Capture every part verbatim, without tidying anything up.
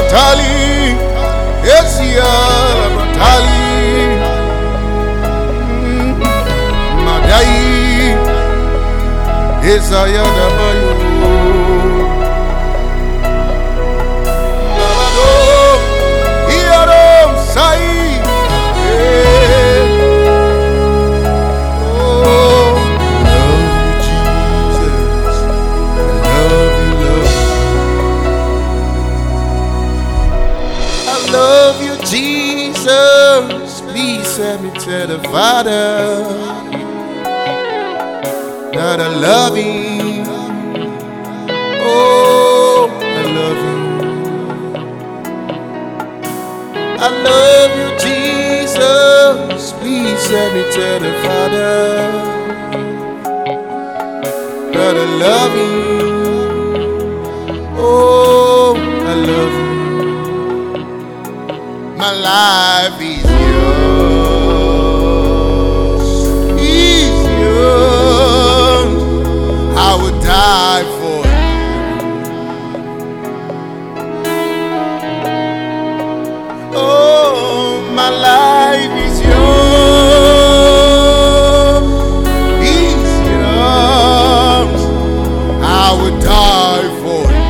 Batali, Esia Batali, Madai, Esaya Dabayo, Lalado, Iaro Sai. Jesus, please let me tell the Father that I love Him. Oh, I love you. I love you, Jesus. Please let me tell the Father that I love Him. Oh, I love you. My life is yours, is yours. I would die for you. Oh, my life is yours, is yours. I would die for you.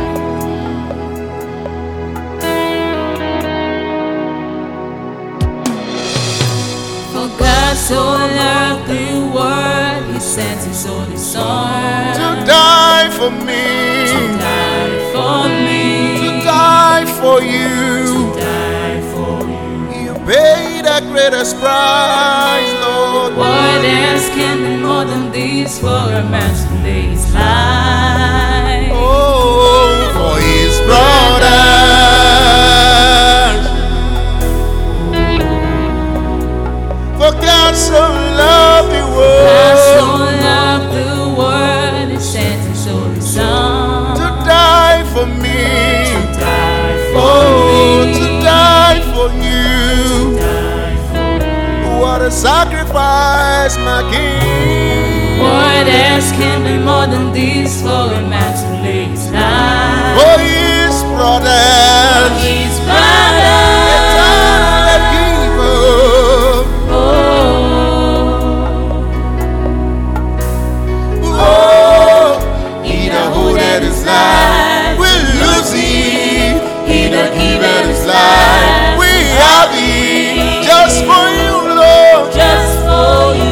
So loved the world, He sent His only Son to die for me, to die for me, to die for you, to die for you. You paid the greatest price, Lord. What else can be more than this for a man to lay his life? Oh, for His brothers. For God so loved the world, God so loved the world, He sent His only Son to die for me, to die for oh, me, to die for you. to die for you. What a sacrifice, my King. What else can be more than this for a man to lay his life? For His brothers, For His brothers. Just for you, Lord. Just for you.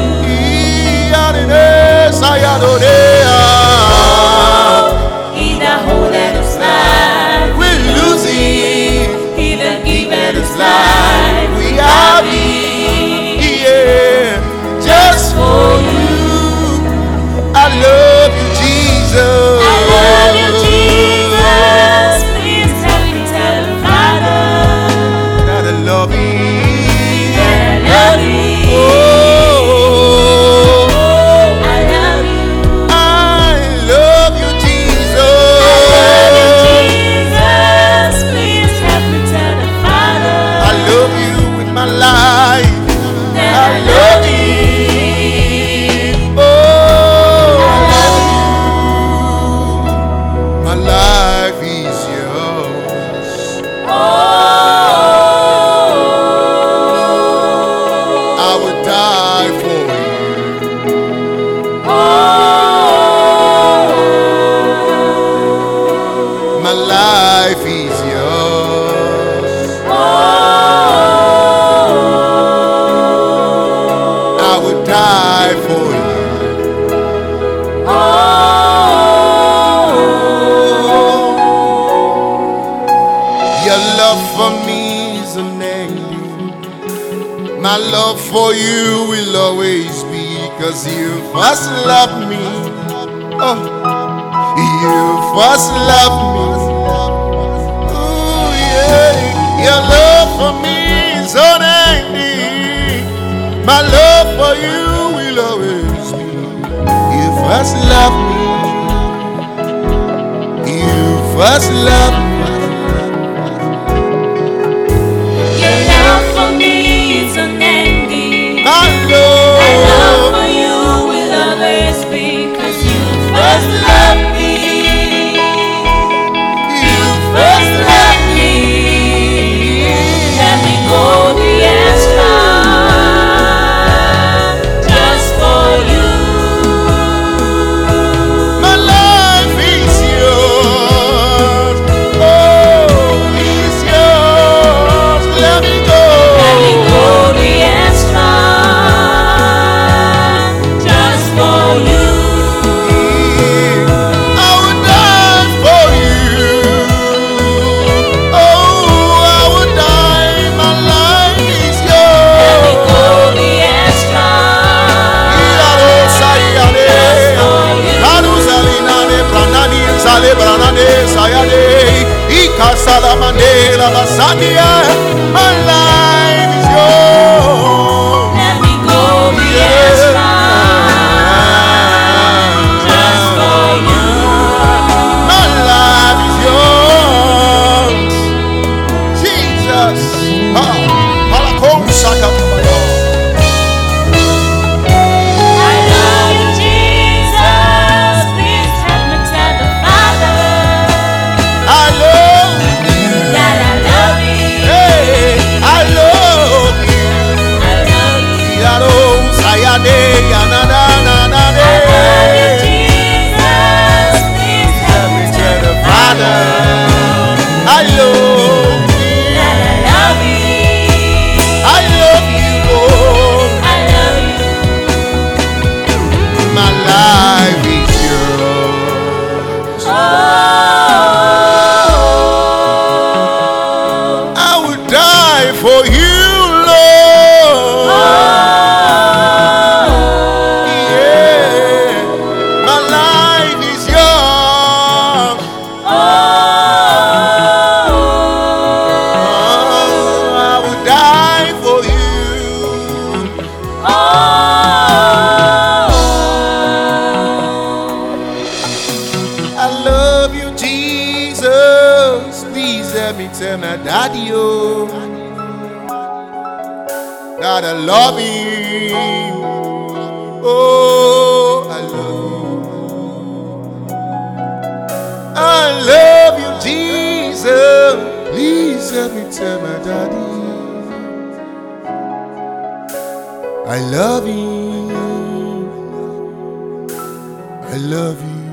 He that holdeth His life will lose it. He that giveth His life We are thee, yeah. Just for you. I love you, Jesus. I love you, Jesus. Please help me tell the Father that I love you. My love for you will always be, cause you first loved me. Oh, you first loved me. Oh yeah, your love for me is unending. My love for you will always be. You first loved me. You first loved me. First love me. You first love me. Salamandela Basandia. My life is yours. Let me go the extra just for you. My life is yours. Jesus. Ah, Palakon Sakatabaya. I love you, Jesus. Please help me tell the Father I love you. that I love you. Hey, I love you. I love you. Yaro Sayade Yanada Nana. I love you, Jesus. Please help me tell the Father I love you. that I love you. I love you, Lord. I love you. My life is yours. Oh, I would die for you, Lord. Yeah. My life is yours. oh, Oh, I would die for you. oh. I love you, Jesus. Please help me tell my daddy, oh, that I love him. Oh, I love you. I love you, Jesus. Please help me tell my daddy I love him. I love you.